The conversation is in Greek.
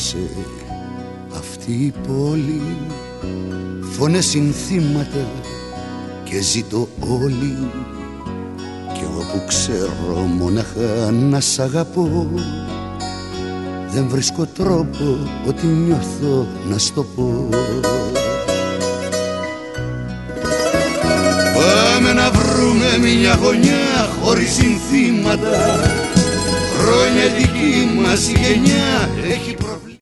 σκότωσε αυτή η πόλη. Φωνές, συνθήματα και ζήτω όλοι. Κι εγώ που ξέρω μοναχά να σ' αγαπώ, δεν βρίσκω τρόπο ότι νιώθω να σ' το πω. Πάμε να βρούμε μια γωνιά χωρίς συνθήματα. Χρόνια δική μας η γενιά έχει